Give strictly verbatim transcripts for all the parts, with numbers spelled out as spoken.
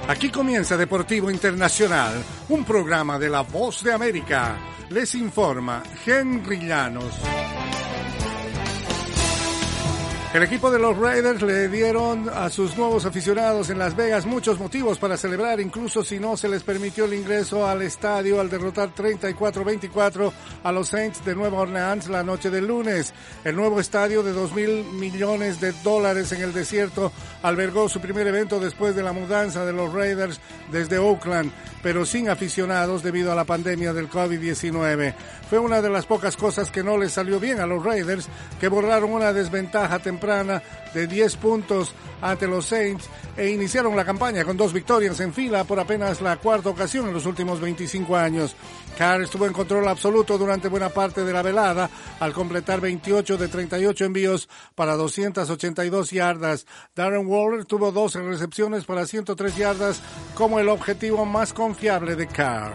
Aquí comienza Deportivo Internacional, un programa de La Voz de América. Les informa Henry Llanos. El equipo de los Raiders le dieron a sus nuevos aficionados en Las Vegas muchos motivos para celebrar, incluso si no se les permitió el ingreso al estadio al derrotar treinta y cuatro a veinticuatro a los Saints de Nueva Orleans la noche del lunes. El nuevo estadio de dos mil millones de dólares en el desierto albergó su primer evento después de la mudanza de los Raiders desde Oakland, pero sin aficionados debido a la pandemia del COVID diecinueve. Fue una de las pocas cosas que no les salió bien a los Raiders, que borraron una desventaja temprana de diez puntos ante los Saints e iniciaron la campaña con dos victorias en fila por apenas la cuarta ocasión en los últimos veinticinco años. Carr estuvo en control absoluto durante buena parte de la velada al completar veintiocho de treinta y ocho envíos para doscientas ochenta y dos yardas. Darren Waller tuvo doce recepciones para ciento tres yardas como el objetivo más confiable de Carr.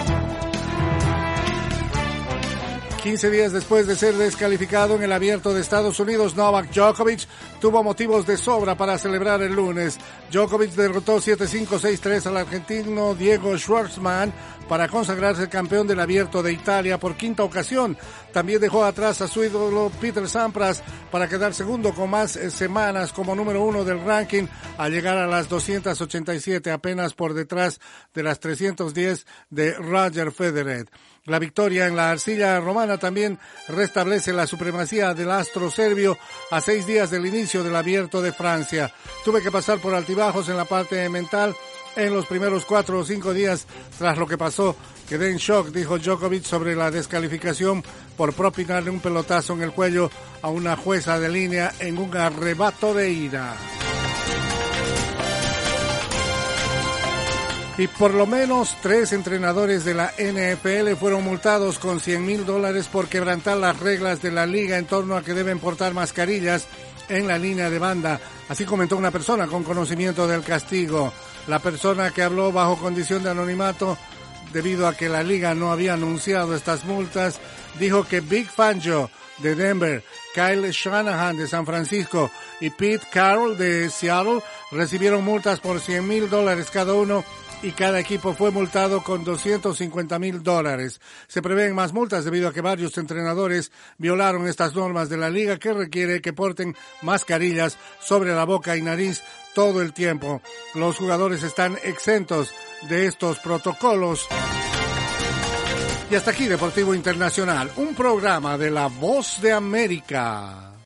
quince días después de ser descalificado en el Abierto de Estados Unidos, Novak Djokovic tuvo motivos de sobra para celebrar el lunes. Djokovic derrotó siete cinco seis tres al argentino Diego Schwartzman para consagrarse campeón del Abierto de Italia por quinta ocasión. También dejó atrás a su ídolo Peter Sampras para quedar segundo con más semanas como número uno del ranking al llegar a las doscientas ochenta y siete, apenas por detrás de las trescientos diez de Roger Federer. La victoria en la arcilla romana también restablece la supremacía del astro serbio a seis días del inicio del Abierto de Francia. Tuve que pasar por altibajos en la parte mental en los primeros cuatro o cinco días tras lo que pasó. Quedé en shock, dijo Djokovic sobre la descalificación por propinarle un pelotazo en el cuello a una jueza de línea en un arrebato de ira. Y por lo menos tres entrenadores de la N F L fueron multados con cien mil dólares por quebrantar las reglas de la liga en torno a que deben portar mascarillas en la línea de banda. Así comentó una persona con conocimiento del castigo. La persona que habló bajo condición de anonimato, debido a que la liga no había anunciado estas multas, dijo que Vic Fangio de Denver, Kyle Shanahan de San Francisco y Pete Carroll de Seattle recibieron multas por cien mil dólares cada uno, y cada equipo fue multado con doscientos cincuenta mil dólares. Se prevén más multas debido a que varios entrenadores violaron estas normas de la liga que requiere que porten mascarillas sobre la boca y nariz todo el tiempo. Los jugadores están exentos de estos protocolos. Y hasta aquí Deportivo Internacional, un programa de La Voz de América.